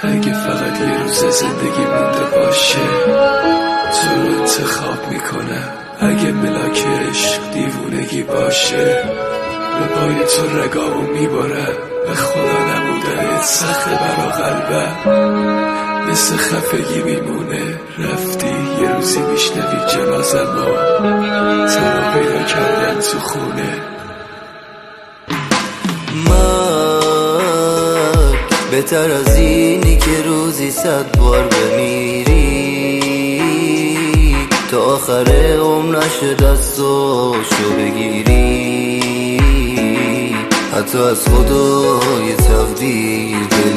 اگه فقط یه روز زندگی مونده باشه تو رو انتخاب میکنم. اگه ملاک عشق دیوونگی باشه به پای تو رگامو میبارم. به خدا نبودنت سخته برا قلبم، مثل خفگی میمونه. رفتی یه روزی میشنوی جنازه‌مو تنها پیدا کردن تو خونه. من بهتر از اینی که روزی 100 بار بمیری تا آخر عمر نشه دستاشو بگیری. حتی از خدای تقدیر